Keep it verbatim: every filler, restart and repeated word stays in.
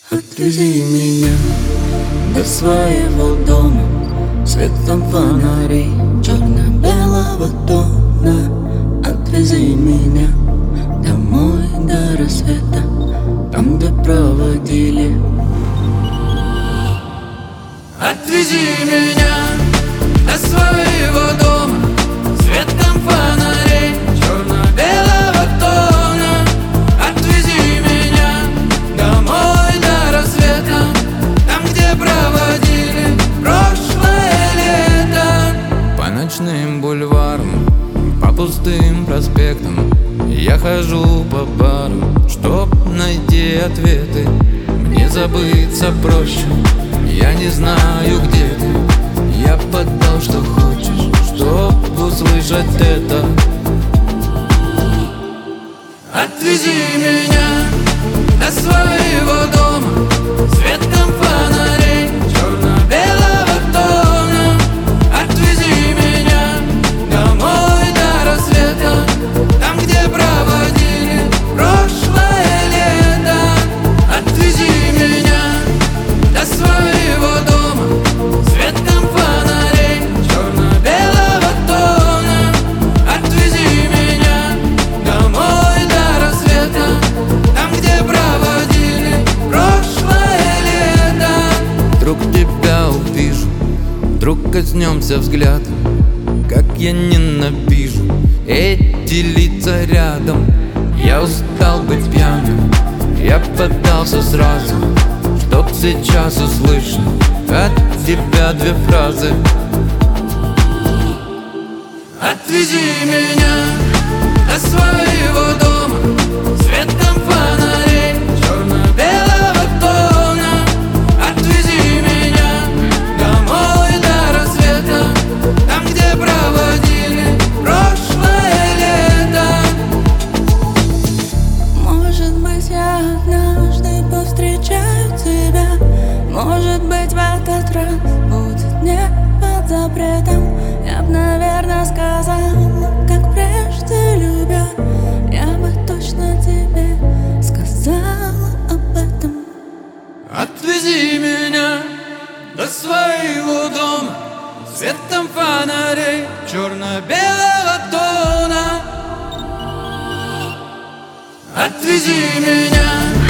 Отвези меня до своего дома светом фонарей черно-белого тона. Отвези меня домой до рассвета, там, где проводили. Отвези меня до своего дома светом фонарей черно-белого тона. Отвези меня домой до рассвета, там, где проводили прошлое лето. По ночным бульварам, по пустым проспектам я хожу по барам, чтоб найти ответы. Мне забыться проще, я не знаю, где ты. Я подал, что хочешь, чтоб услышать это. Отвези меня до своего дома светом фонарей черно-белого тона. Отвези меня домой до рассвета, там, где проводили прошлое лето. Отвези меня до своего дома светом фонарей черно-белого тона. Отвези меня домой до рассвета, там, где проводили прошлое лето. Вдруг тебя увижу, вдруг коснемся взглядом. Как я ненавижу эти лица рядом. Я устал быть пьяным, я поддался сразу, чтоб сейчас услышать от тебя две фразы. Отвези меня до своего дома светом фонарей черно-белого тона. Отвези меня домой до рассвета, там, где проводили прошлое лето. Может быть, я однажды повстречаю тебя. Может быть, в этот раз будет не под запретом. Я б, наверное, сказала, как прежде любя. Я бы точно тебе сказала об этом. Отвези меня до своего дома светом фонарей черно-белого тона. Отвези меня